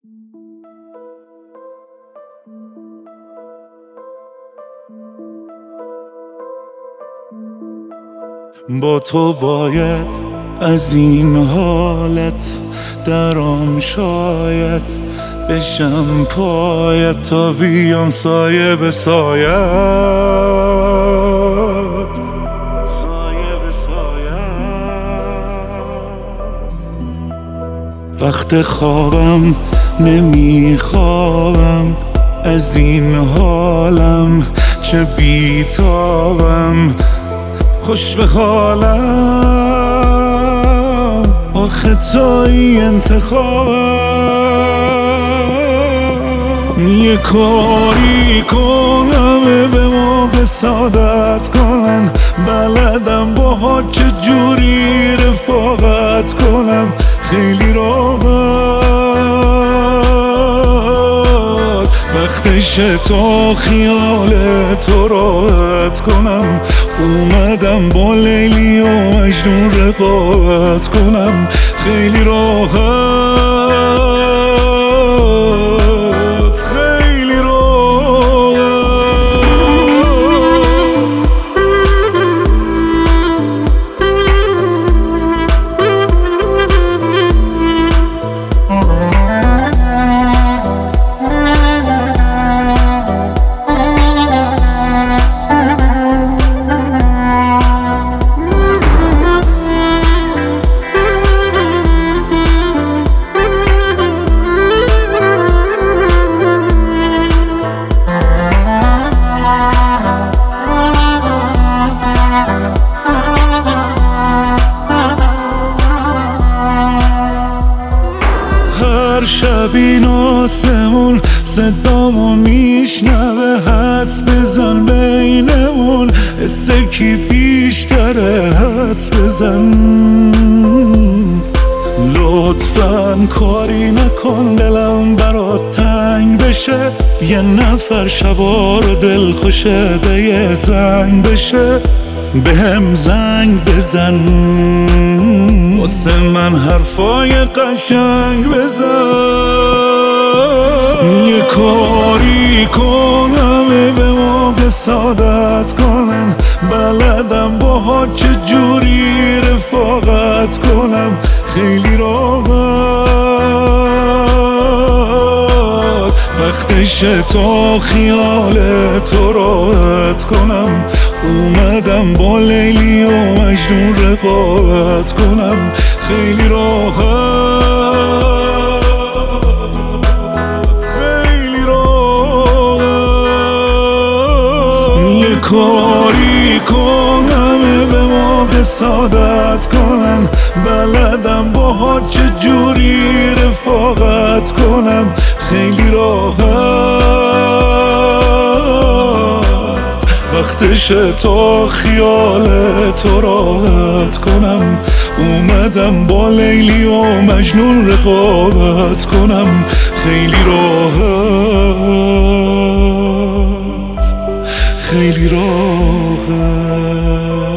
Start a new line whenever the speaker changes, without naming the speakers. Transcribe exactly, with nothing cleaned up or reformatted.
با تو باید از این حالت درام شاید بشم پایت تا بیام سایه به سایت. وقت خوابم نمیخوابم از این حالم، چه بیتابم خوش به حالم، آخه توی انتخابم. یه کاری کنم به موقع سعادت کنن، بلدم با چه جوری رفاقت کنم خیلی راحت. وقتشه تا خیال تو راحت کنم، اومدم با لیلی و مجنون رقابت کنم خیلی راحت، خیلی راحت. هر شب این آسمون صدامو میشنوه، حدس بزن بینمون حسه کی بیشتره، حدس بزن. لطفاً کاری نکن دلم برات تنگ بشه، یه نفر شبار دل خوشه به یه زنگ بشه، به هم زنگ بزن واسه من حرفای قشنگ بزن. یه کاری کنم به موقع سعادت کنن، بلدم با چه جوری رفاقت کنم خیلی راحت. وقتشه تا خیال تو راحت کنم، اومدم با لیلی و مجنون رقابت کنم خیلی راحت، خیلی راحت. یه کاری کنم به موقع سعادت کنن، بلدم با چه جوری رفاقت کنم خیلی راحت. وقتشه تا خیال تو راحت کنم، اومدم با لیلی و مجنون رقابت کنم خیلی راحت، خیلی راحت.